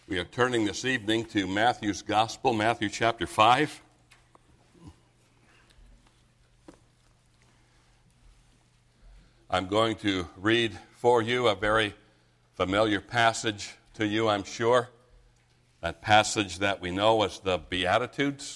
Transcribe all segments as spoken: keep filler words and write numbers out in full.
We are turning this evening to Matthew's Gospel, Matthew chapter five. I'm going to read for you a very familiar passage to you, I'm sure. That passage that we know as the Beatitudes.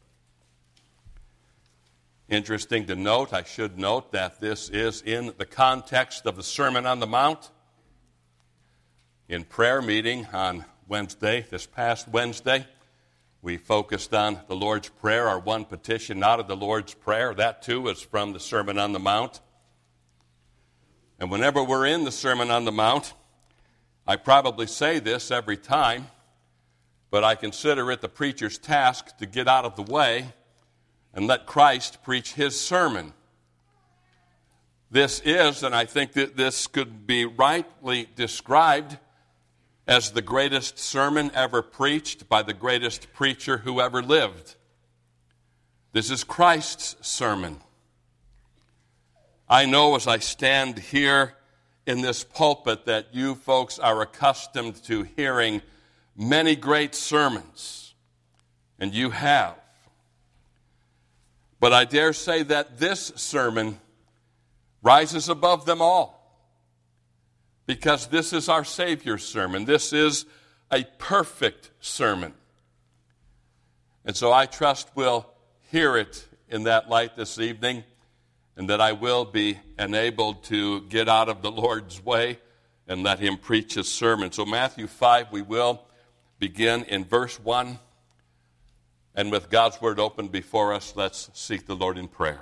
Interesting to note, I should note that this is in the context of the Sermon on the Mount. In prayer meeting on Wednesday, this past Wednesday, we focused on the Lord's Prayer, our one petition out of the Lord's Prayer. That too is from the Sermon on the Mount. And whenever we're in the Sermon on the Mount, I probably say this every time, but I consider it the preacher's task to get out of the way and let Christ preach his sermon. This is, and I think that this could be rightly described as the greatest sermon ever preached by the greatest preacher who ever lived. This is Christ's sermon. I know as I stand here in this pulpit that you folks are accustomed to hearing many great sermons, and you have. But I dare say that this sermon rises above them all, because this is our Savior's sermon. This is a perfect sermon. And so I trust we'll hear it in that light this evening, and that I will be enabled to get out of the Lord's way and let him preach his sermon. So Matthew five, we will begin in verse one. And with God's word open before us, let's seek the Lord in prayer.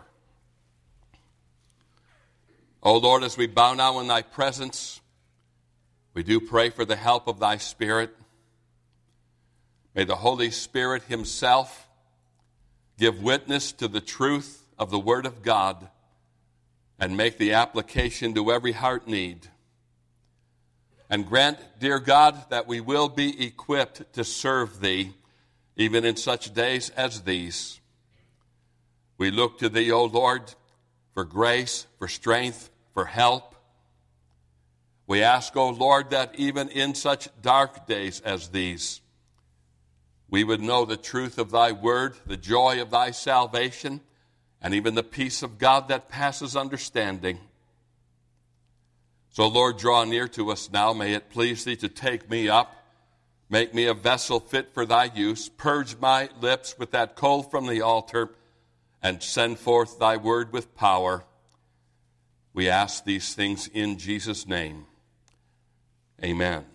O Lord, as we bow now in thy presence, we do pray for the help of thy Spirit. May the Holy Spirit himself give witness to the truth of the word of God and make the application to every heart need. And grant, dear God, that we will be equipped to serve thee even in such days as these. We look to thee, O Lord, for grace, for strength, for help. We ask, O Lord, that even in such dark days as these, we would know the truth of thy word, the joy of thy salvation, and even the peace of God that passes understanding. So, Lord, draw near to us now. May it please thee to take me up. Make me a vessel fit for thy use. Purge my lips with that coal from the altar, and send forth thy word with power. We ask these things in Jesus' name. Amen.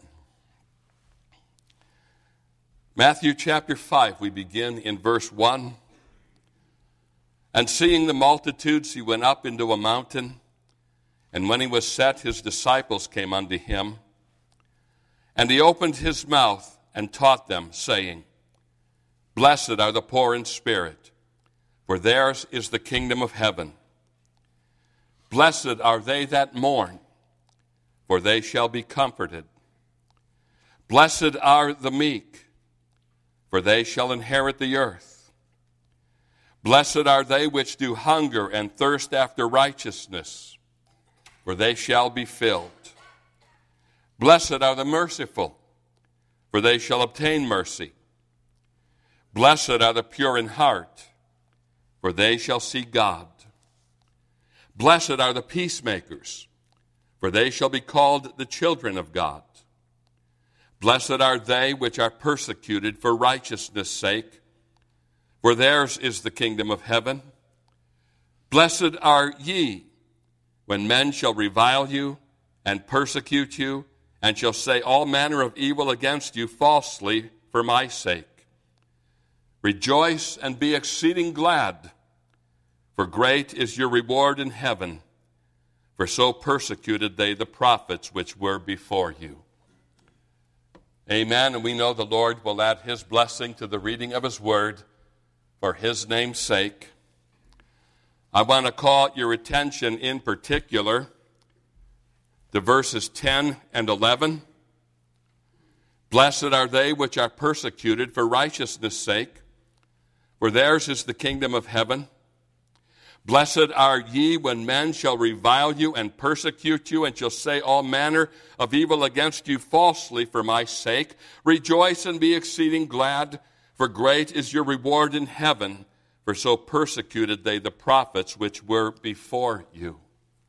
Matthew chapter five, we begin in verse one. And seeing the multitudes, he went up into a mountain. And when he was set, his disciples came unto him. And he opened his mouth and taught them, saying, Blessed are the poor in spirit, for theirs is the kingdom of heaven. Blessed are they that mourn, for they shall be comforted. Blessed are the meek, for they shall inherit the earth. Blessed are they which do hunger and thirst after righteousness, for they shall be filled. Blessed are the merciful, for they shall obtain mercy. Blessed are the pure in heart, for they shall see God. Blessed are the peacemakers, for they shall be called the children of God. Blessed are they which are persecuted for righteousness' sake, for theirs is the kingdom of heaven. Blessed are ye, when men shall revile you and persecute you, and shall say all manner of evil against you falsely for my sake. Rejoice and be exceeding glad, for great is your reward in heaven, for so persecuted they the prophets which were before you. Amen, and we know the Lord will add his blessing to the reading of his word for his name's sake. I want to call your attention in particular to verses ten and eleven. Blessed are they which are persecuted for righteousness' sake, for theirs is the kingdom of heaven. Blessed are ye when men shall revile you and persecute you, and shall say all manner of evil against you falsely for my sake. Rejoice and be exceeding glad, for great is your reward in heaven, for so persecuted they the prophets which were before you.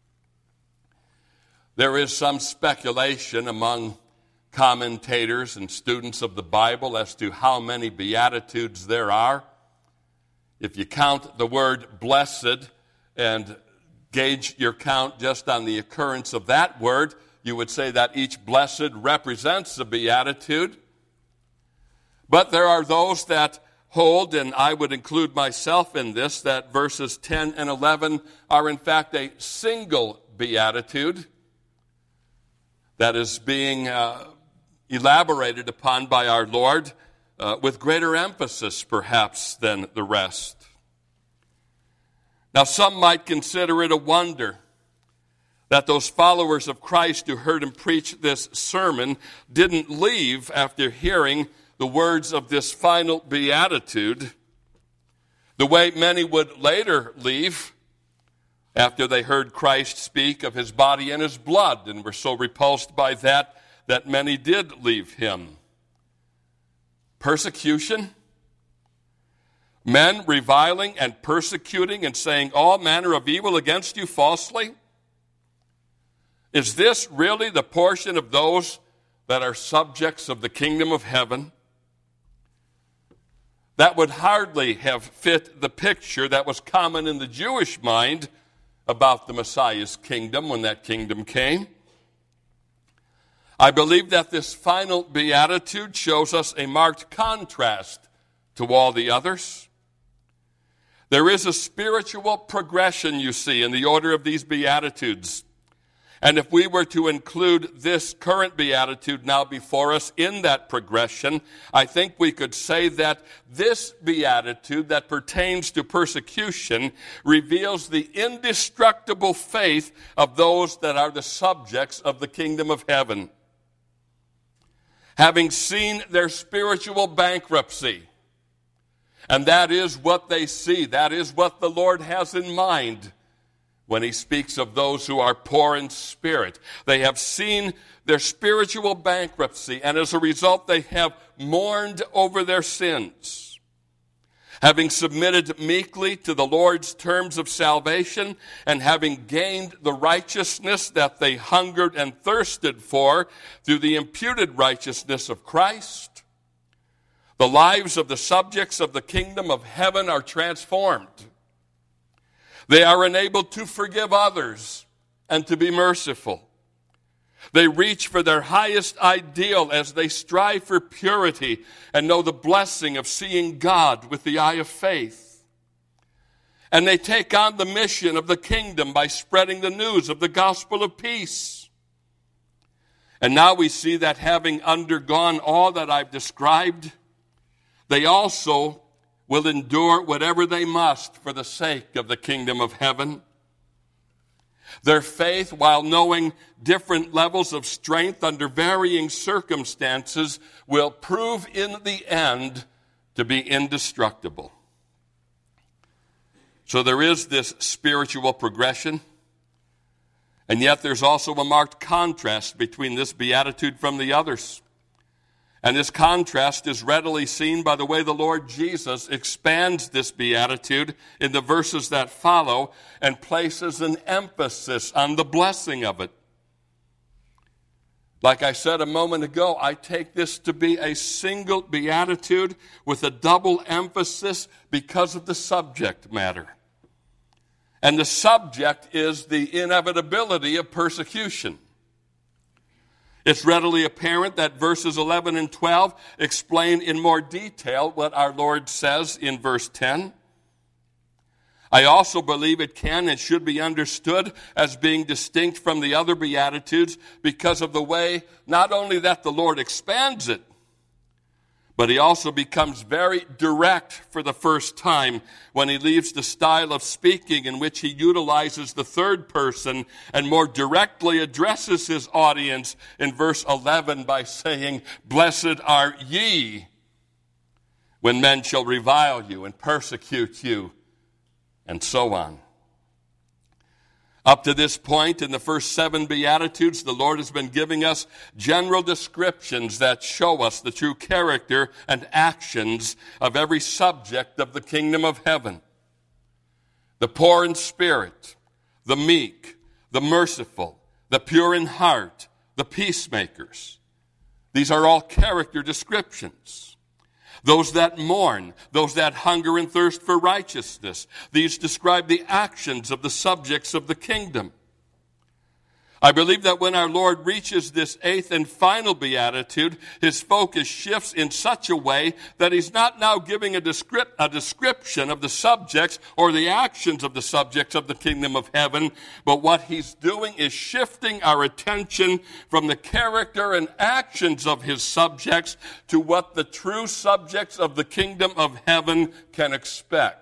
There is some speculation among commentators and students of the Bible as to how many Beatitudes there are. If you count the word blessed and gauge your count just on the occurrence of that word, you would say that each blessed represents a beatitude. But there are those that hold, and I would include myself in this, that verses ten and eleven are in fact a single beatitude that is being uh, elaborated upon by our Lord uh, with greater emphasis perhaps than the rest. Now, some might consider it a wonder that those followers of Christ who heard him preach this sermon didn't leave after hearing the words of this final beatitude the way many would later leave after they heard Christ speak of his body and his blood and were so repulsed by that that many did leave him. Persecution? Men reviling and persecuting and saying all manner of evil against you falsely? Is this really the portion of those that are subjects of the kingdom of heaven? That would hardly have fit the picture that was common in the Jewish mind about the Messiah's kingdom when that kingdom came. I believe that this final beatitude shows us a marked contrast to all the others. There is a spiritual progression, you see, in the order of these beatitudes. And if we were to include this current beatitude now before us in that progression, I think we could say that this beatitude that pertains to persecution reveals the indestructible faith of those that are the subjects of the kingdom of heaven. Having seen their spiritual bankruptcy, and that is what they see, that is what the Lord has in mind when he speaks of those who are poor in spirit. They have seen their spiritual bankruptcy, and as a result, they have mourned over their sins. Having submitted meekly to the Lord's terms of salvation, and having gained the righteousness that they hungered and thirsted for through the imputed righteousness of Christ, the lives of the subjects of the kingdom of heaven are transformed. They are enabled to forgive others and to be merciful. They reach for their highest ideal as they strive for purity and know the blessing of seeing God with the eye of faith. And they take on the mission of the kingdom by spreading the news of the gospel of peace. And now we see that having undergone all that I've described, they also will endure whatever they must for the sake of the kingdom of heaven. Their faith, while knowing different levels of strength under varying circumstances, will prove in the end to be indestructible. So there is this spiritual progression, and yet there's also a marked contrast between this beatitude from the others. And this contrast is readily seen by the way the Lord Jesus expands this beatitude in the verses that follow and places an emphasis on the blessing of it. Like I said a moment ago, I take this to be a single beatitude with a double emphasis because of the subject matter. And the subject is the inevitability of persecution. It's readily apparent that verses eleven and twelve explain in more detail what our Lord says in verse ten. I also believe it can and should be understood as being distinct from the other Beatitudes because of the way not only that the Lord expands it, but he also becomes very direct for the first time when he leaves the style of speaking in which he utilizes the third person and more directly addresses his audience in verse eleven by saying, "Blessed are ye when men shall revile you and persecute you," and so on. Up to this point in the first seven Beatitudes, the Lord has been giving us general descriptions that show us the true character and actions of every subject of the kingdom of heaven. The poor in spirit, the meek, the merciful, the pure in heart, the peacemakers. These are all character descriptions. Those that mourn, those that hunger and thirst for righteousness. These describe the actions of the subjects of the kingdom. I believe that when our Lord reaches this eighth and final beatitude, his focus shifts in such a way that he's not now giving a, descript, a description of the subjects or the actions of the subjects of the kingdom of heaven, but what he's doing is shifting our attention from the character and actions of his subjects to what the true subjects of the kingdom of heaven can expect.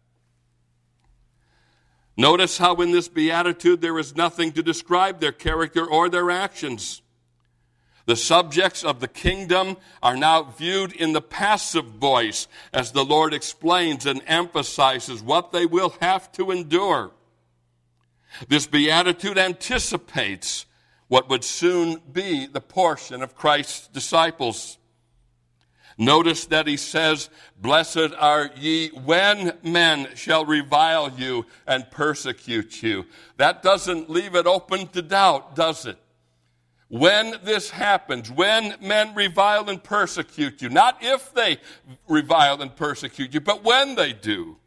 Notice how in this beatitude there is nothing to describe their character or their actions. The subjects of the kingdom are now viewed in the passive voice as the Lord explains and emphasizes what they will have to endure. This beatitude anticipates what would soon be the portion of Christ's disciples. Notice that he says, "Blessed are ye when men shall revile you and persecute you." That doesn't leave it open to doubt, does it? When this happens, when men revile and persecute you, not if they revile and persecute you, but when they do.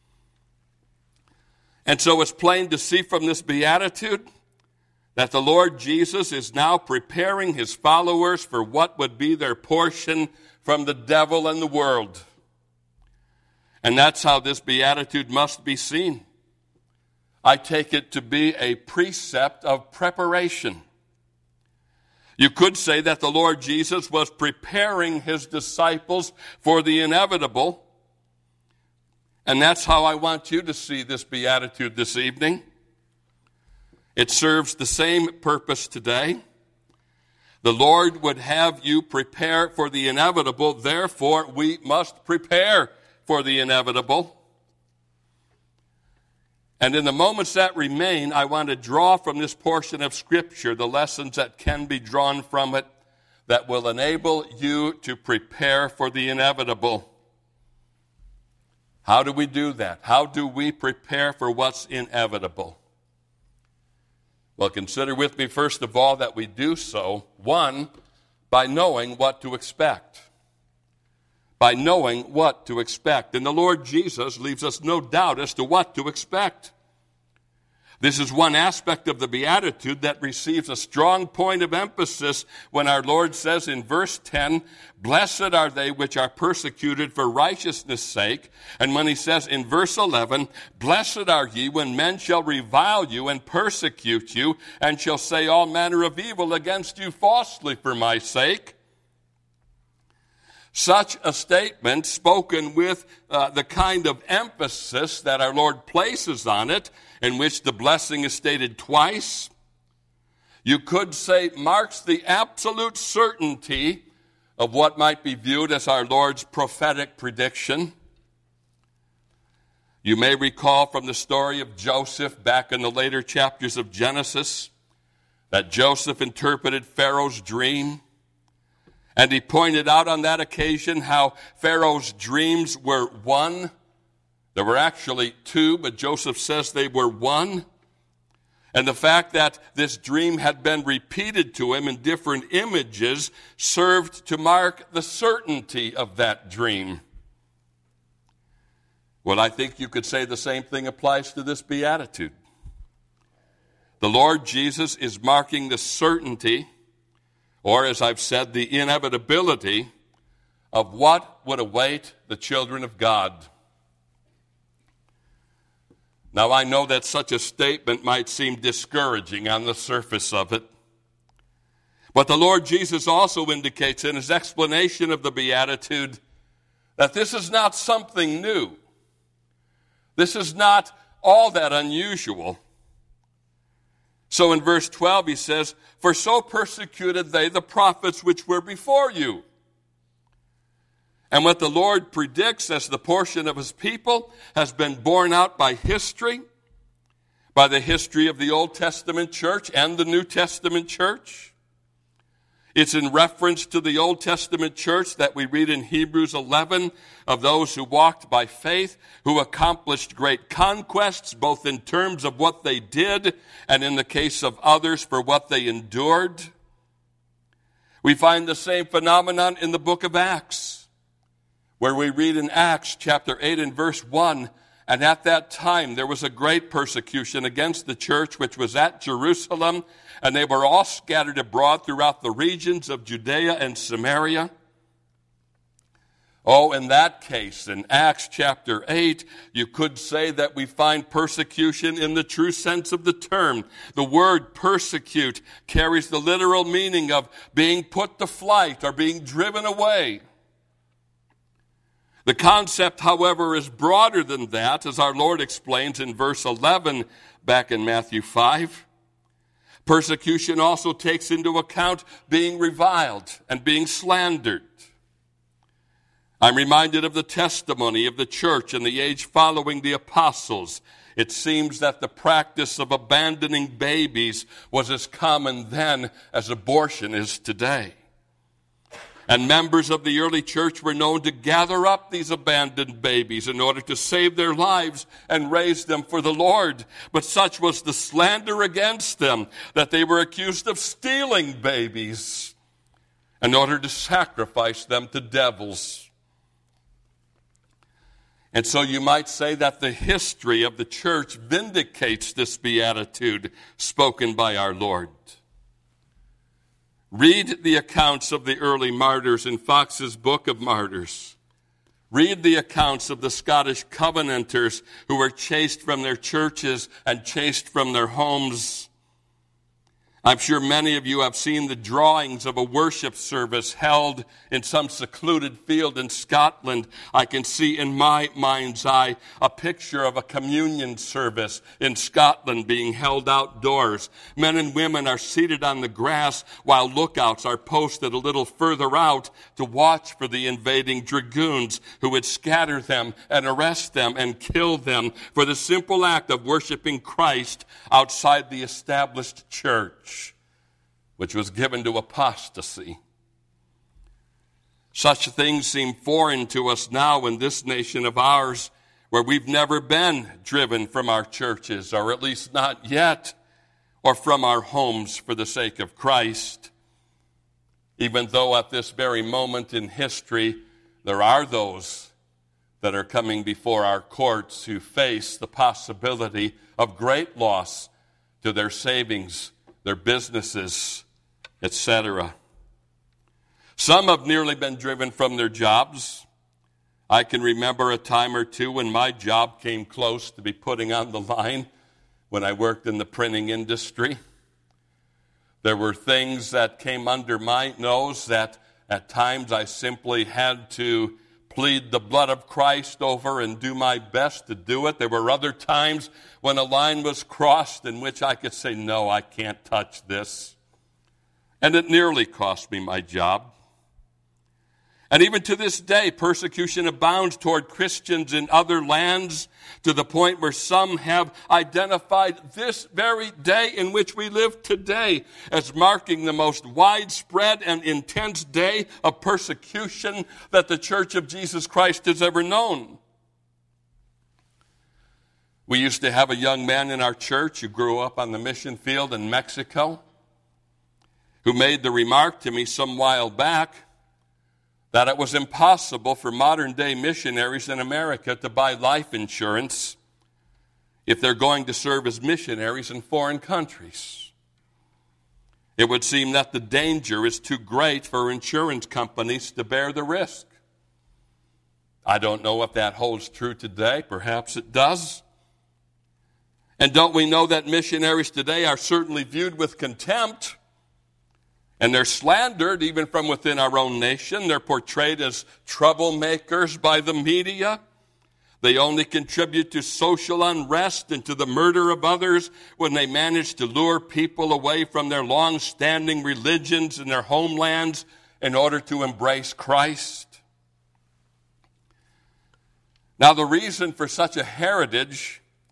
And so it's plain to see from this beatitude that the Lord Jesus is now preparing his followers for what would be their portion from the devil and the world. And that's how this beatitude must be seen. I take it to be a precept of preparation. You could say that the Lord Jesus was preparing his disciples for the inevitable. And that's how I want you to see this beatitude this evening. It serves the same purpose today. The Lord would have you prepare for the inevitable. Therefore, we must prepare for the inevitable. And in the moments that remain, I want to draw from this portion of Scripture the lessons that can be drawn from it that will enable you to prepare for the inevitable. How do we do that? How do we prepare for what's inevitable? Well, consider with me, first of all, that we do so, one, by knowing what to expect. By knowing what to expect. And the Lord Jesus leaves us no doubt as to what to expect. This is one aspect of the Beatitude that receives a strong point of emphasis when our Lord says in verse ten, "Blessed are they which are persecuted for righteousness' sake." And when he says in verse eleven, "Blessed are ye when men shall revile you and persecute you, and shall say all manner of evil against you falsely for my sake." Such a statement, spoken with uh, the kind of emphasis that our Lord places on it, in which the blessing is stated twice, you could say marks the absolute certainty of what might be viewed as our Lord's prophetic prediction. You may recall from the story of Joseph back in the later chapters of Genesis that Joseph interpreted Pharaoh's dream. And he pointed out on that occasion how Pharaoh's dreams were one. There were actually two, but Joseph says they were one. And the fact that this dream had been repeated to him in different images served to mark the certainty of that dream. Well, I think you could say the same thing applies to this beatitude. The Lord Jesus is marking the certainty, or as I've said, the inevitability of what would await the children of God. Now, I know that such a statement might seem discouraging on the surface of it. But the Lord Jesus also indicates in his explanation of the Beatitude that this is not something new. This is not all that unusual. So in verse twelve he says, "For so persecuted they the prophets which were before you." And what the Lord predicts as the portion of his people has been borne out by history. by the history of the Old Testament church and the New Testament church. It's in reference to the Old Testament church that we read in Hebrews eleven of those who walked by faith, who accomplished great conquests, both in terms of what they did and in the case of others for what they endured. We find the same phenomenon in the book of Acts, where we read in Acts chapter eight and verse one, and at that time there was a great persecution against the church which was at Jerusalem, and they were all scattered abroad throughout the regions of Judea and Samaria. Oh, in that case, in Acts chapter eight, you could say that we find persecution in the true sense of the term. The word persecute carries the literal meaning of being put to flight or being driven away. The concept, however, is broader than that, as our Lord explains in verse eleven back in Matthew five. Persecution also takes into account being reviled and being slandered. I'm reminded of the testimony of the church in the age following the apostles. It seems that the practice of abandoning babies was as common then as abortion is today. And members of the early church were known to gather up these abandoned babies in order to save their lives and raise them for the Lord. But such was the slander against them that they were accused of stealing babies in order to sacrifice them to devils. And so you might say that the history of the church vindicates this beatitude spoken by our Lord. Read the accounts of the early martyrs in Fox's Book of Martyrs. Read the accounts of the Scottish Covenanters who were chased from their churches and chased from their homes. I'm sure many of you have seen the drawings of a worship service held in some secluded field in Scotland. I can see in my mind's eye a picture of a communion service in Scotland being held outdoors. Men and women are seated on the grass while lookouts are posted a little further out to watch for the invading dragoons who would scatter them and arrest them and kill them for the simple act of worshiping Christ outside the established church, which was given to apostasy. Such things seem foreign to us now in this nation of ours, where we've never been driven from our churches, or at least not yet, or from our homes for the sake of Christ. Even though at this very moment in history, there are those that are coming before our courts who face the possibility of great loss to their savings, their businesses, et cetera. Some have nearly been driven from their jobs. I can remember a time or two when my job came close to be putting on the line when I worked in the printing industry. There were things that came under my nose that at times I simply had to plead the blood of Christ over and do my best to do it. There were other times when a line was crossed in which I could say, no, I can't touch this. And it nearly cost me my job. And even to this day, persecution abounds toward Christians in other lands to the point where some have identified this very day in which we live today as marking the most widespread and intense day of persecution that the Church of Jesus Christ has ever known. We used to have a young man in our church who grew up on the mission field in Mexico who made the remark to me some while back that it was impossible for modern-day missionaries in America to buy life insurance if they're going to serve as missionaries in foreign countries. It would seem that the danger is too great for insurance companies to bear the risk. I don't know if that holds true today. Perhaps it does. And don't we know that missionaries today are certainly viewed with contempt? And they're slandered even from within our own nation. They're portrayed as troublemakers by the media. They only contribute to social unrest and to the murder of others when they manage to lure people away from their long-standing religions and their homelands in order to embrace Christ. Now, the reason for such a heritage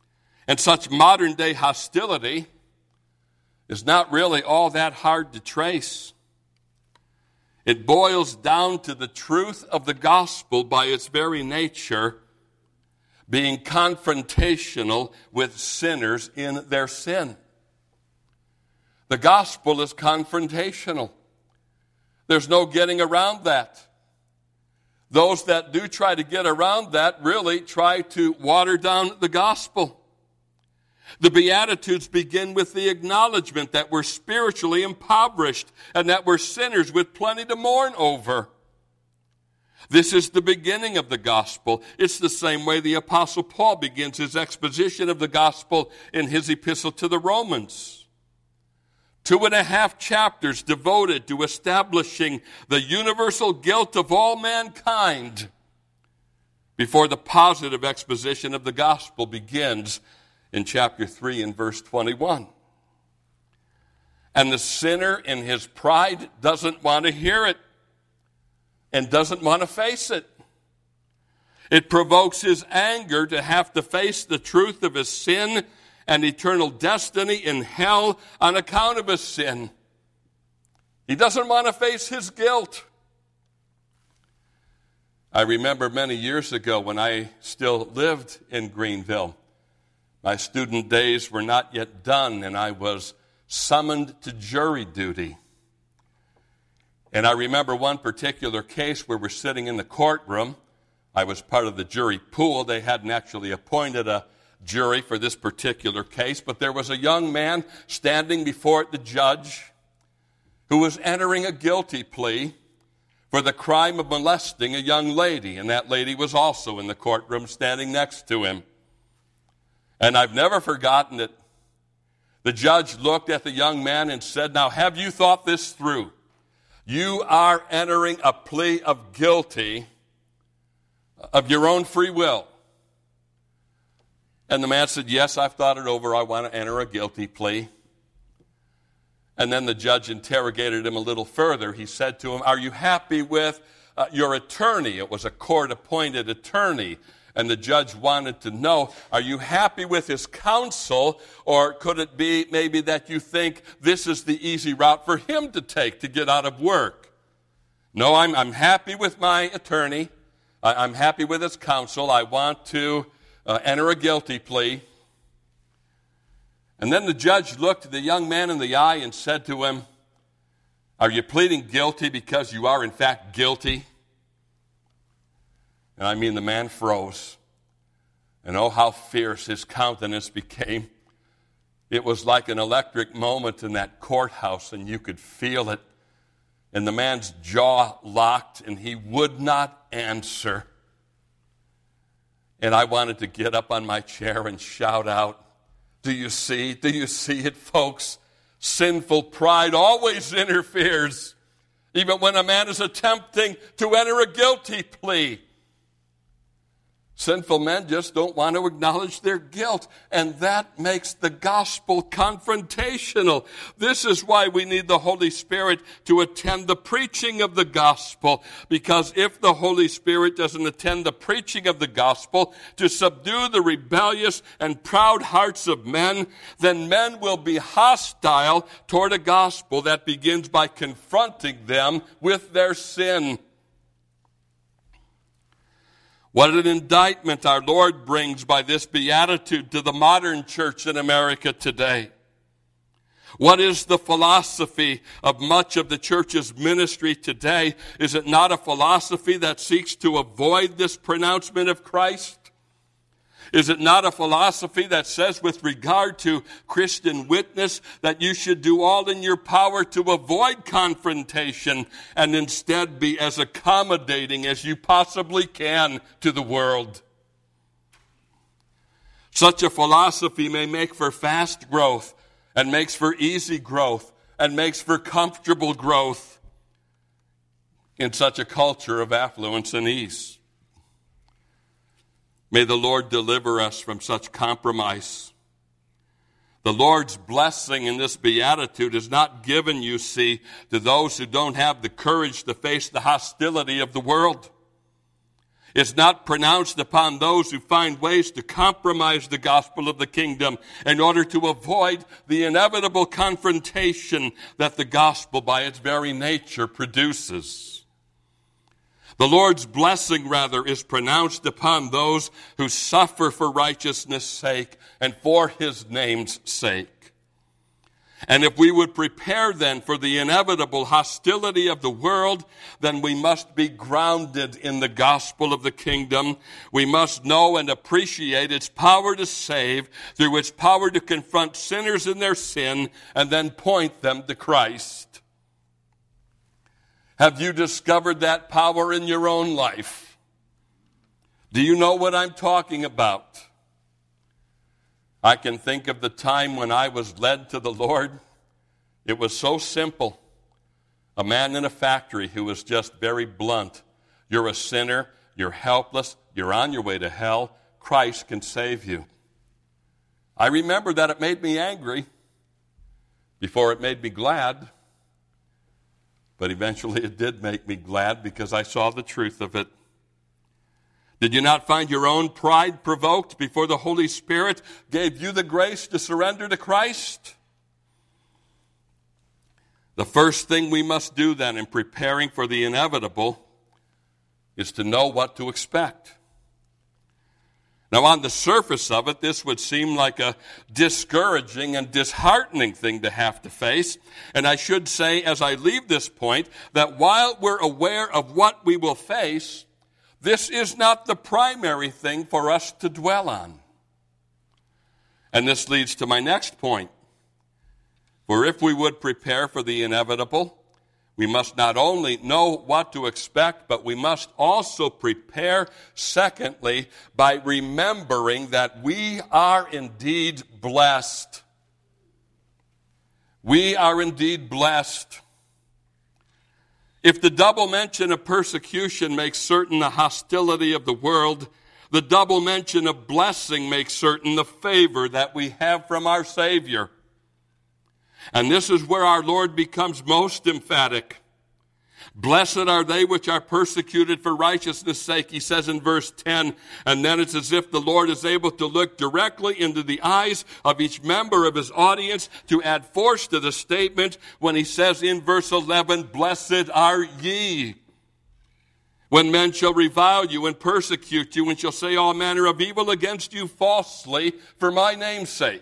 And such modern day hostility is not really all that hard to trace. It boils down to the truth of the gospel by its very nature being confrontational with sinners in their sin. The gospel is confrontational. There's no getting around that. Those that do try to get around that really try to water down the gospel. The Beatitudes begin with the acknowledgement that we're spiritually impoverished and that we're sinners with plenty to mourn over. This is the beginning of the gospel. It's the same way the Apostle Paul begins his exposition of the gospel in his epistle to the Romans. Two and a half chapters devoted to establishing the universal guilt of all mankind before the positive exposition of the gospel begins in chapter three and verse twenty-one. And the sinner in his pride doesn't want to hear it and doesn't want to face it. It provokes his anger to have to face the truth of his sin and eternal destiny in hell on account of his sin. He doesn't want to face his guilt. I remember many years ago when I still lived in Greenville. My student days were not yet done, and I was summoned to jury duty. And I remember one particular case where we're sitting in the courtroom. I was part of the jury pool. They hadn't actually appointed a jury for this particular case, but there was a young man standing before the judge who was entering a guilty plea for the crime of molesting a young lady, and that lady was also in the courtroom standing next to him. And I've never forgotten it. The judge looked at the young man and said, "Now, have you thought this through? You are entering a plea of guilty of your own free will." And the man said, "Yes, I've thought it over. I want to enter a guilty plea." And then the judge interrogated him a little further. He said to him, "Are you happy with uh, your attorney?" It was a court-appointed attorney. And the judge wanted to know, are you happy with his counsel, or could it be maybe that you think this is the easy route for him to take to get out of work? "No, I'm, I'm happy with my attorney. I, I'm happy with his counsel. I want to uh, enter a guilty plea." And then the judge looked the young man in the eye and said to him, "Are you pleading guilty because you are in fact guilty?" And I mean, the man froze. And oh, how fierce his countenance became. It was like an electric moment in that courthouse, and you could feel it. And the man's jaw locked, and he would not answer. And I wanted to get up on my chair and shout out, "Do you see? Do you see it, folks? Sinful pride always interferes, even when a man is attempting to enter a guilty plea. Sinful men just don't want to acknowledge their guilt, and that makes the gospel confrontational. This is why we need the Holy Spirit to attend the preaching of the gospel, because if the Holy Spirit doesn't attend the preaching of the gospel to subdue the rebellious and proud hearts of men, then men will be hostile toward a gospel that begins by confronting them with their sin. What an indictment our Lord brings by this beatitude to the modern church in America today. What is the philosophy of much of the church's ministry today? Is it not a philosophy that seeks to avoid this pronouncement of Christ? Is it not a philosophy that says with regard to Christian witness that you should do all in your power to avoid confrontation and instead be as accommodating as you possibly can to the world? Such a philosophy may make for fast growth and makes for easy growth and makes for comfortable growth in such a culture of affluence and ease. May the Lord deliver us from such compromise. The Lord's blessing in this beatitude is not given, you see, to those who don't have the courage to face the hostility of the world. It's not pronounced upon those who find ways to compromise the gospel of the kingdom in order to avoid the inevitable confrontation that the gospel by its very nature produces. The Lord's blessing, rather, is pronounced upon those who suffer for righteousness' sake and for his name's sake. And if we would prepare then for the inevitable hostility of the world, then we must be grounded in the gospel of the kingdom. We must know and appreciate its power to save, through its power to confront sinners in their sin, and then point them to Christ. Have you discovered that power in your own life? Do you know what I'm talking about? I can think of the time when I was led to the Lord. It was so simple. A man in a factory who was just very blunt. You're a sinner. You're helpless. You're on your way to hell. Christ can save you. I remember that it made me angry before it made me glad. But eventually it did make me glad because I saw the truth of it. Did you not find your own pride provoked before the Holy Spirit gave you the grace to surrender to Christ? The first thing we must do then in preparing for the inevitable is to know what to expect. Now, on the surface of it, this would seem like a discouraging and disheartening thing to have to face. And I should say, as I leave this point, that while we're aware of what we will face, this is not the primary thing for us to dwell on. And this leads to my next point. For if we would prepare for the inevitable, we must not only know what to expect, but we must also prepare, secondly, by remembering that we are indeed blessed. We are indeed blessed. If the double mention of persecution makes certain the hostility of the world, the double mention of blessing makes certain the favor that we have from our Savior. And this is where our Lord becomes most emphatic. Blessed are they which are persecuted for righteousness' sake, he says in verse ten. And then it's as if the Lord is able to look directly into the eyes of each member of his audience to add force to the statement when he says in verse eleven, blessed are ye, when men shall revile you and persecute you and shall say all manner of evil against you falsely for my name's sake.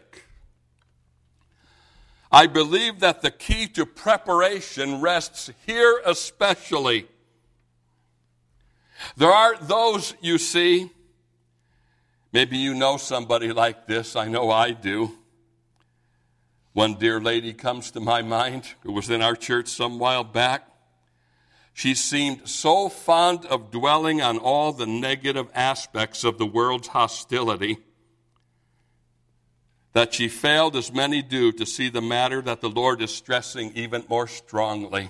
I believe that the key to preparation rests here especially. There are those, you see, maybe you know somebody like this. I know I do. One dear lady comes to my mind who was in our church some while back. She seemed so fond of dwelling on all the negative aspects of the world's hostility that she failed, as many do, to see the matter that the Lord is stressing even more strongly.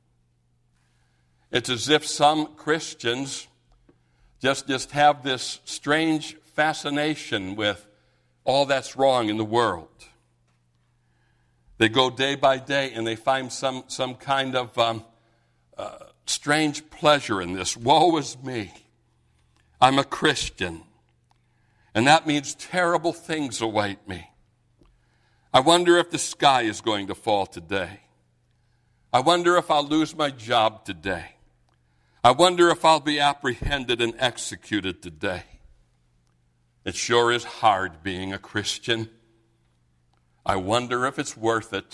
It's as if some Christians just, just have this strange fascination with all that's wrong in the world. They go day by day and they find some, some kind of um, uh, strange pleasure in this. Woe is me. I'm a Christian. And that means terrible things await me. I wonder if the sky is going to fall today. I wonder if I'll lose my job today. I wonder if I'll be apprehended and executed today. It sure is hard being a Christian. I wonder if it's worth it.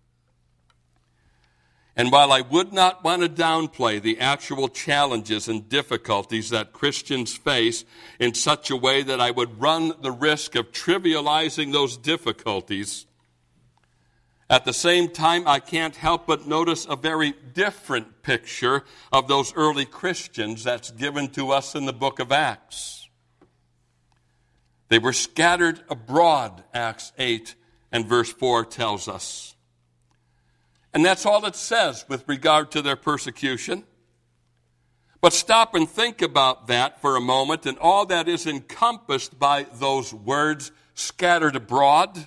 And while I would not want to downplay the actual challenges and difficulties that Christians face in such a way that I would run the risk of trivializing those difficulties, at the same time, I can't help but notice a very different picture of those early Christians that's given to us in the book of Acts. They were scattered abroad, Acts eight and verse four tells us. And that's all it says with regard to their persecution. But stop and think about that for a moment and all that is encompassed by those words, scattered abroad.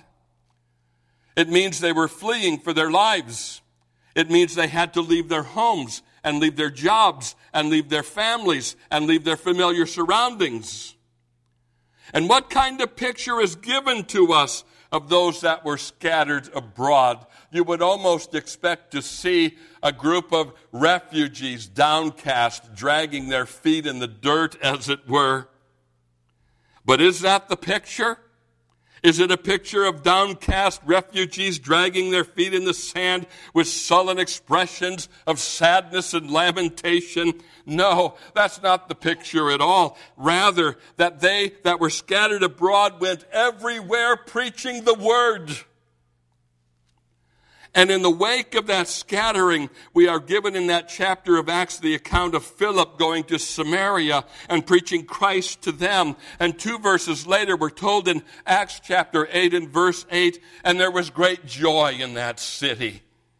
It means they were fleeing for their lives. It means they had to leave their homes and leave their jobs and leave their families and leave their familiar surroundings. And what kind of picture is given to us of those that were scattered abroad? You would almost expect to see a group of refugees, downcast, dragging their feet in the dirt, as it were. But is that the picture? Is it a picture of downcast refugees dragging their feet in the sand with sullen expressions of sadness and lamentation? No, that's not the picture at all. Rather, that they that were scattered abroad went everywhere preaching the word. And in the wake of that scattering, we are given in that chapter of Acts the account of Philip going to Samaria and preaching Christ to them. And two verses later, we're told in Acts chapter eight and verse eight, and there was great joy in that city.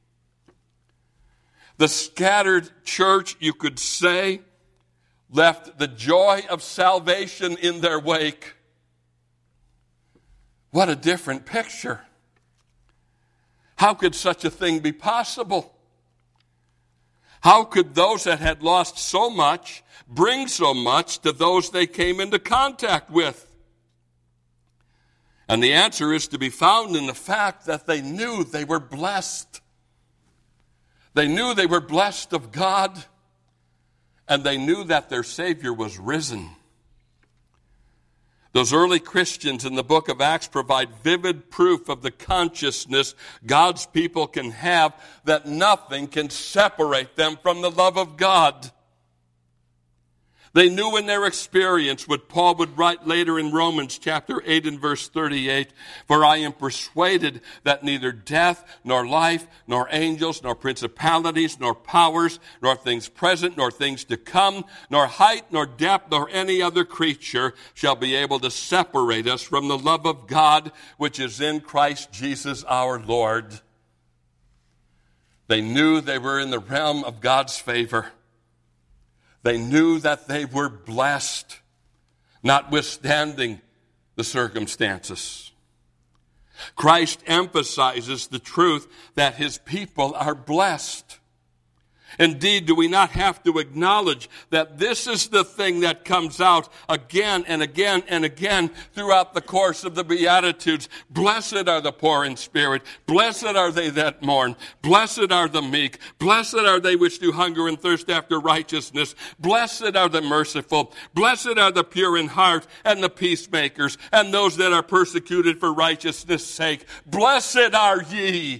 The scattered church, you could say, left the joy of salvation in their wake. What a different picture. How could such a thing be possible? How could those that had lost so much bring so much to those they came into contact with? And the answer is to be found in the fact that they knew they were blessed. They knew they were blessed of God, and they knew that their Savior was risen. Those early Christians in the book of Acts provide vivid proof of the consciousness God's people can have that nothing can separate them from the love of God. They knew in their experience what Paul would write later in Romans chapter eight and verse thirty-eight, "For I am persuaded that neither death, nor life, nor angels, nor principalities, nor powers, nor things present, nor things to come, nor height, nor depth, nor any other creature shall be able to separate us from the love of God, which is in Christ Jesus our Lord." They knew they were in the realm of God's favor. They knew that they were blessed, notwithstanding the circumstances. Christ emphasizes the truth that his people are blessed. Indeed, do we not have to acknowledge that this is the thing that comes out again and again and again throughout the course of the Beatitudes? Blessed are the poor in spirit. Blessed are they that mourn. Blessed are the meek. Blessed are they which do hunger and thirst after righteousness. Blessed are the merciful. Blessed are the pure in heart and the peacemakers and those that are persecuted for righteousness' sake. Blessed are ye.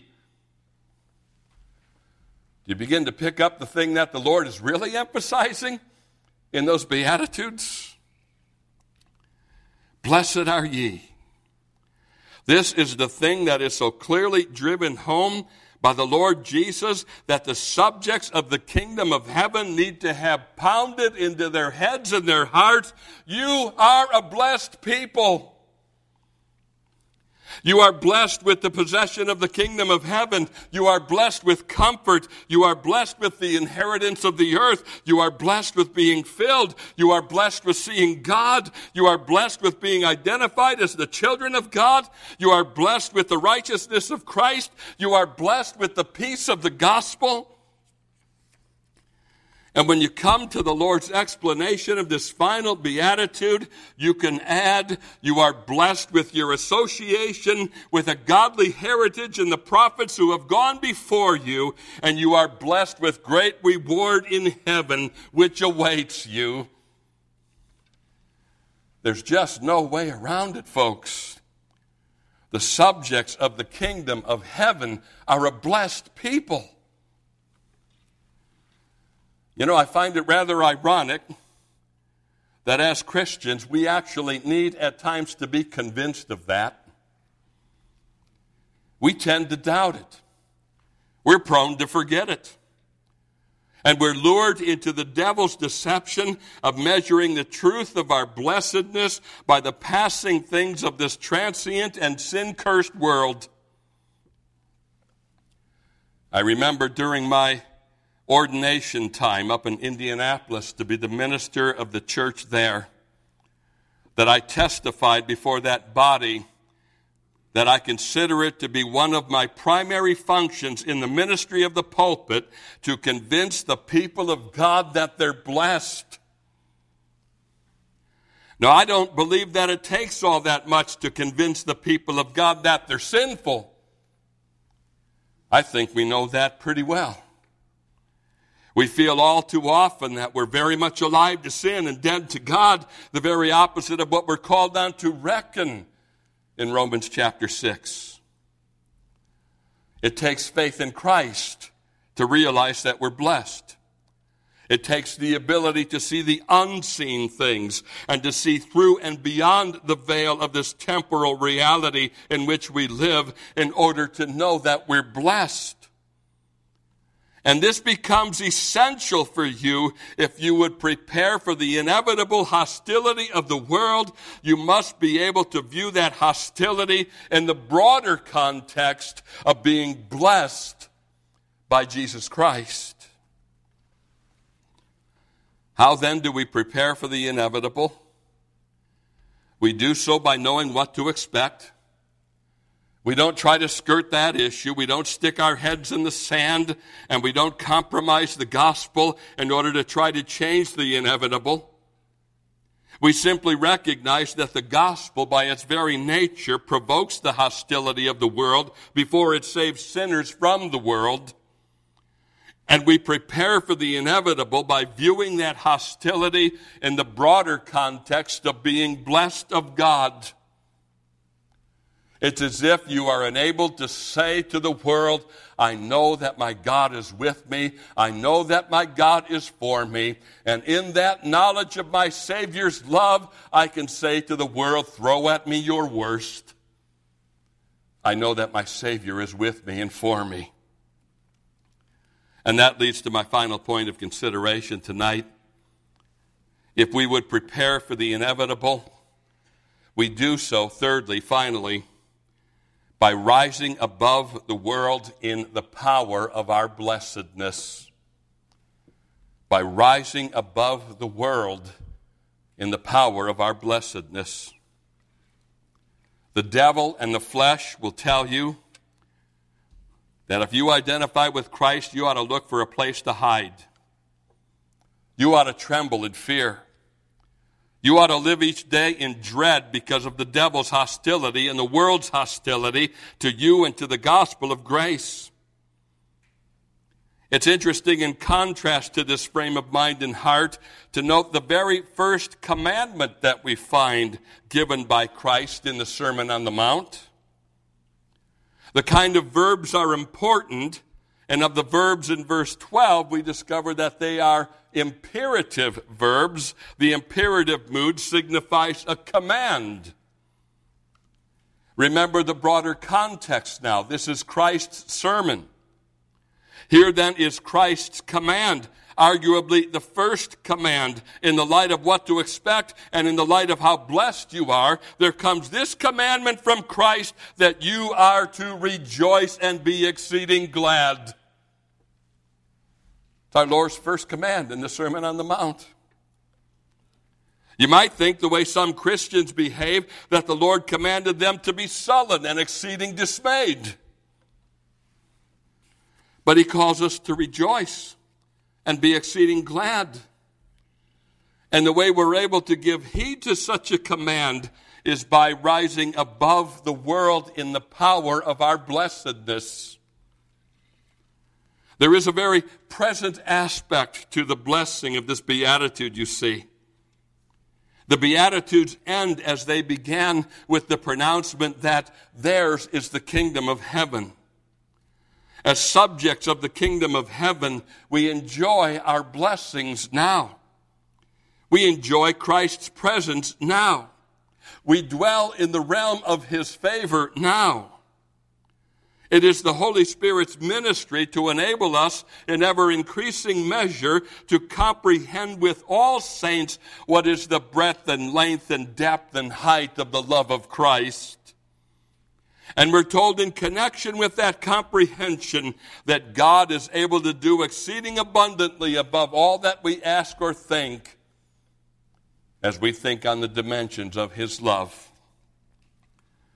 You begin to pick up the thing that the Lord is really emphasizing in those Beatitudes. Blessed are ye. This is the thing that is so clearly driven home by the Lord Jesus, that the subjects of the kingdom of heaven need to have pounded into their heads and their hearts. You are a blessed people. You are blessed with the possession of the kingdom of heaven. You are blessed with comfort. You are blessed with the inheritance of the earth. You are blessed with being filled. You are blessed with seeing God. You are blessed with being identified as the children of God. You are blessed with the righteousness of Christ. You are blessed with the peace of the gospel. And when you come to the Lord's explanation of this final beatitude, you can add, you are blessed with your association with a godly heritage in the prophets who have gone before you, and you are blessed with great reward in heaven, which awaits you. There's just no way around it, folks. The subjects of the kingdom of heaven are a blessed people. You know, I find it rather ironic that as Christians, we actually need at times to be convinced of that. We tend to doubt it. We're prone to forget it. And we're lured into the devil's deception of measuring the truth of our blessedness by the passing things of this transient and sin-cursed world. I remember during my ordination time up in Indianapolis to be the minister of the church there, that I testified before that body that I consider it to be one of my primary functions in the ministry of the pulpit to convince the people of God that they're blessed. Now, I don't believe that it takes all that much to convince the people of God that they're sinful. I think we know that pretty well. We feel all too often that we're very much alive to sin and dead to God, the very opposite of what we're called on to reckon in Romans chapter six. It takes faith in Christ to realize that we're blessed. It takes the ability to see the unseen things and to see through and beyond the veil of this temporal reality in which we live in order to know that we're blessed. And this becomes essential for you if you would prepare for the inevitable hostility of the world. You must be able to view that hostility in the broader context of being blessed by Jesus Christ. How then do we prepare for the inevitable? We do so by knowing what to expect. We don't try to skirt that issue. We don't stick our heads in the sand, and we don't compromise the gospel in order to try to change the inevitable. We simply recognize that the gospel, by its very nature, provokes the hostility of the world before it saves sinners from the world. And we prepare for the inevitable by viewing that hostility in the broader context of being blessed of God. It's as if you are enabled to say to the world, I know that my God is with me. I know that my God is for me. And in that knowledge of my Savior's love, I can say to the world, throw at me your worst. I know that my Savior is with me and for me. And that leads to my final point of consideration tonight. If we would prepare for the inevitable, we do so, thirdly, finally, by rising above the world in the power of our blessedness. By rising above the world in the power of our blessedness. The devil and the flesh will tell you that if you identify with Christ, you ought to look for a place to hide. You ought to tremble in fear. You ought to live each day in dread because of the devil's hostility and the world's hostility to you and to the gospel of grace. It's interesting, in contrast to this frame of mind and heart, to note the very first commandment that we find given by Christ in the Sermon on the Mount. The kind of verbs are important, and of the verbs in verse twelve, we discover that they are imperative verbs. The imperative mood signifies a command. Remember the broader context now. This is Christ's sermon. Here then is Christ's command, arguably the first command in the light of what to expect and in the light of how blessed you are. There comes this commandment from Christ that you are to rejoice and be exceeding glad. It's our Lord's first command in the Sermon on the Mount. You might think, the way some Christians behave, that the Lord commanded them to be sullen and exceeding dismayed. But he calls us to rejoice and be exceeding glad. And the way we're able to give heed to such a command is by rising above the world in the power of our blessedness. There is a very present aspect to the blessing of this beatitude, you see. The Beatitudes end as they began with the pronouncement that theirs is the kingdom of heaven. As subjects of the kingdom of heaven, we enjoy our blessings now. We enjoy Christ's presence now. We dwell in the realm of his favor now. It is the Holy Spirit's ministry to enable us in ever-increasing measure to comprehend with all saints what is the breadth and length and depth and height of the love of Christ. And we're told in connection with that comprehension that God is able to do exceeding abundantly above all that we ask or think as we think on the dimensions of his love.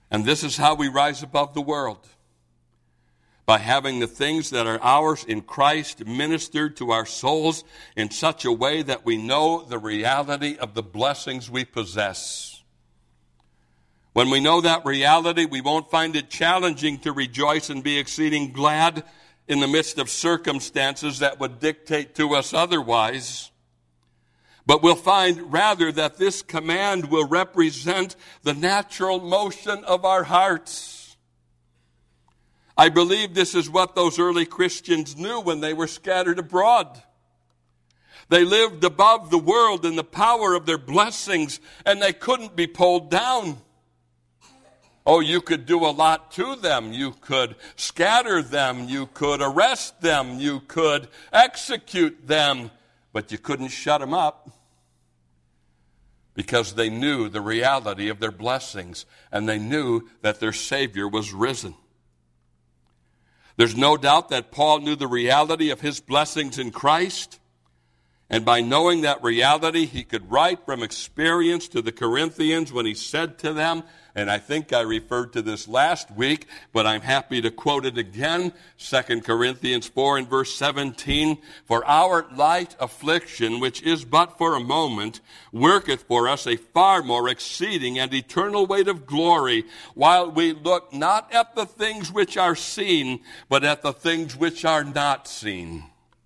And this is how we rise above the world, by having the things that are ours in Christ ministered to our souls in such a way that we know the reality of the blessings we possess. When we know that reality, we won't find it challenging to rejoice and be exceeding glad in the midst of circumstances that would dictate to us otherwise. But we'll find rather that this command will represent the natural motion of our hearts. I believe this is what those early Christians knew when they were scattered abroad. They lived above the world in the power of their blessings, and they couldn't be pulled down. Oh, you could do a lot to them. You could scatter them. You could arrest them. You could execute them. But you couldn't shut them up, because they knew the reality of their blessings, and they knew that their Savior was risen. There's no doubt that Paul knew the reality of his blessings in Christ, and by knowing that reality, he could write from experience to the Corinthians when he said to them, and I think I referred to this last week, but I'm happy to quote it again, Second Corinthians four and verse seventeen, "For our light affliction, which is but for a moment, worketh for us a far more exceeding and eternal weight of glory, while we look not at the things which are seen, but at the things which are not seen."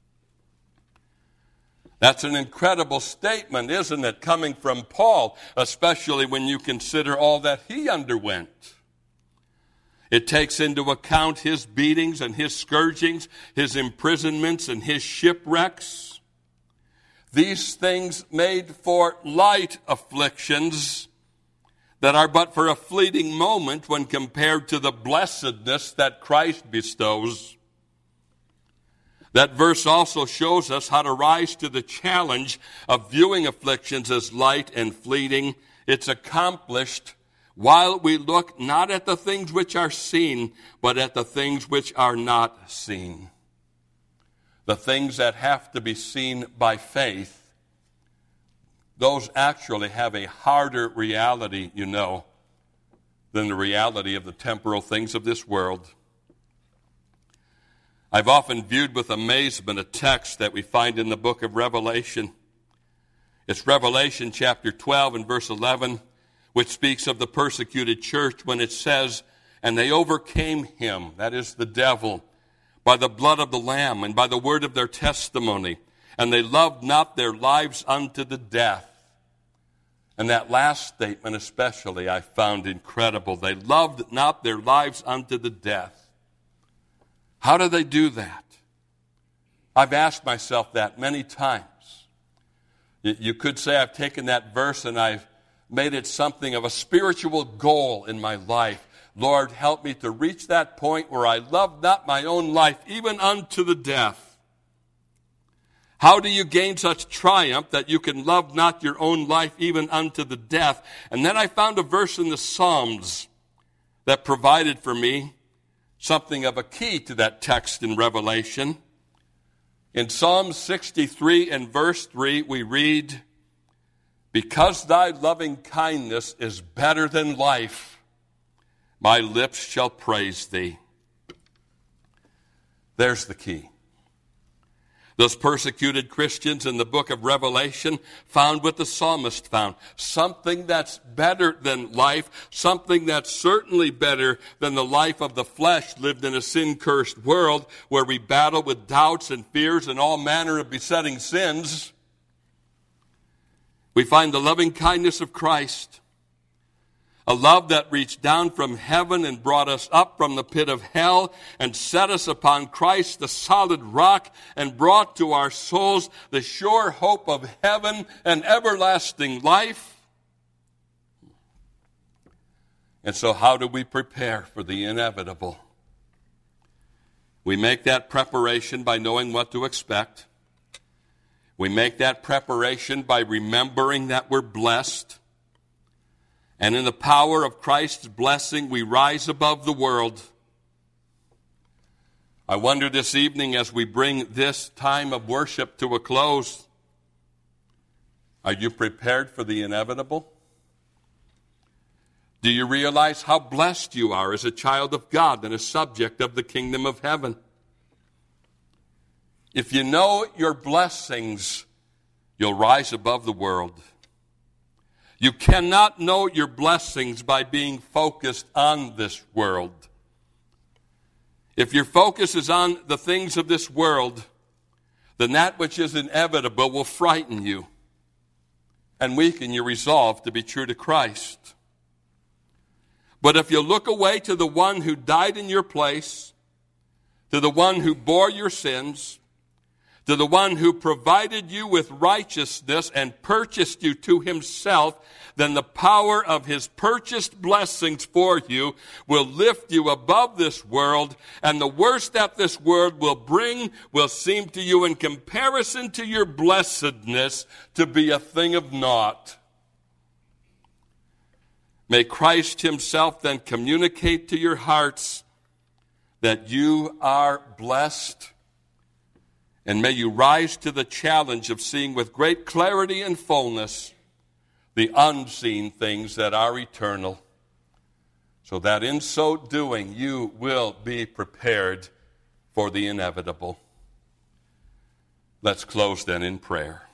That's an incredible statement, isn't it, coming from Paul, especially when you consider all that he underwent. It takes into account his beatings and his scourgings, his imprisonments and his shipwrecks. These things made for light afflictions that are but for a fleeting moment when compared to the blessedness that Christ bestows. That verse also shows us how to rise to the challenge of viewing afflictions as light and fleeting. It's accomplished while we look not at the things which are seen, but at the things which are not seen. The things that have to be seen by faith, those actually have a harder reality, you know, than the reality of the temporal things of this world. I've often viewed with amazement a text that we find in the book of Revelation. It's Revelation chapter twelve and verse eleven, which speaks of the persecuted church when it says, "And they overcame him," that is the devil, "by the blood of the Lamb and by the word of their testimony, and they loved not their lives unto the death." And that last statement especially I found incredible. They loved not their lives unto the death. How do they do that? I've asked myself that many times. You could say I've taken that verse and I've made it something of a spiritual goal in my life. Lord, help me to reach that point where I love not my own life, even unto the death. How do you gain such triumph that you can love not your own life, even unto the death? And then I found a verse in the Psalms that provided for me something of a key to that text in Revelation. In Psalm sixty-three and verse three, we read, "Because thy loving kindness is better than life, my lips shall praise thee." There's the key. Those persecuted Christians in the book of Revelation found what the psalmist found. Something that's better than life, something that's certainly better than the life of the flesh lived in a sin-cursed world where we battle with doubts and fears and all manner of besetting sins. We find the loving kindness of Christ, a love that reached down from heaven and brought us up from the pit of hell and set us upon Christ, the solid rock, and brought to our souls the sure hope of heaven and everlasting life. And so how do we prepare for the inevitable? We make that preparation by knowing what to expect. We make that preparation by remembering that we're blessed. And in the power of Christ's blessing, we rise above the world. I wonder this evening as we bring this time of worship to a close, are you prepared for the inevitable? Do you realize how blessed you are as a child of God and a subject of the kingdom of heaven? If you know your blessings, you'll rise above the world. You cannot know your blessings by being focused on this world. If your focus is on the things of this world, then that which is inevitable will frighten you and weaken your resolve to be true to Christ. But if you look away to the one who died in your place, to the one who bore your sins, to the one who provided you with righteousness and purchased you to himself, then the power of his purchased blessings for you will lift you above this world, and the worst that this world will bring will seem to you in comparison to your blessedness to be a thing of naught. May Christ himself then communicate to your hearts that you are blessed, and may you rise to the challenge of seeing with great clarity and fullness the unseen things that are eternal, so that in so doing you will be prepared for the inevitable. Let's close then in prayer.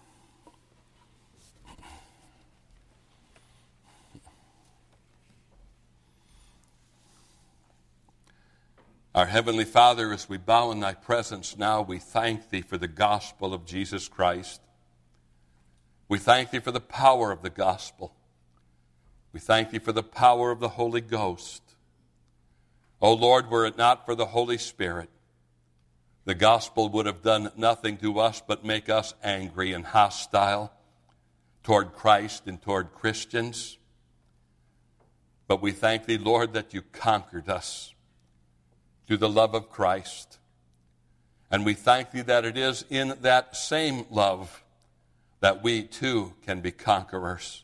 Our Heavenly Father, as we bow in thy presence now, we thank thee for the gospel of Jesus Christ. We thank thee for the power of the gospel. We thank thee for the power of the Holy Ghost. O Lord, were it not for the Holy Spirit, the gospel would have done nothing to us but make us angry and hostile toward Christ and toward Christians. But we thank thee, Lord, that you conquered us through the love of Christ. And we thank thee that it is in that same love that we too can be conquerors.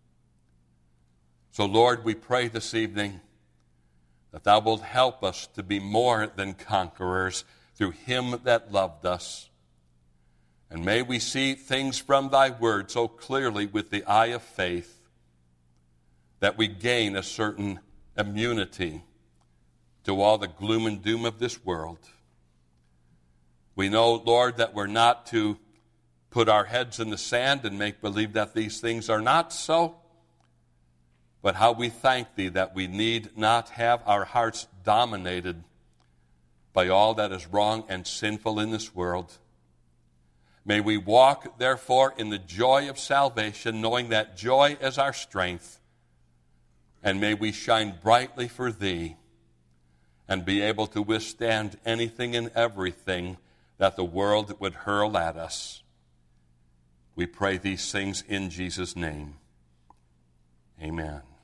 So, Lord, we pray this evening that thou wilt help us to be more than conquerors through him that loved us. And may we see things from thy word so clearly with the eye of faith that we gain a certain immunity to all the gloom and doom of this world. We know, Lord, that we're not to put our heads in the sand and make believe that these things are not so, but how we thank thee that we need not have our hearts dominated by all that is wrong and sinful in this world. May we walk, therefore, in the joy of salvation, knowing that joy is our strength, and may we shine brightly for thee and be able to withstand anything and everything that the world would hurl at us. We pray these things in Jesus' name. Amen.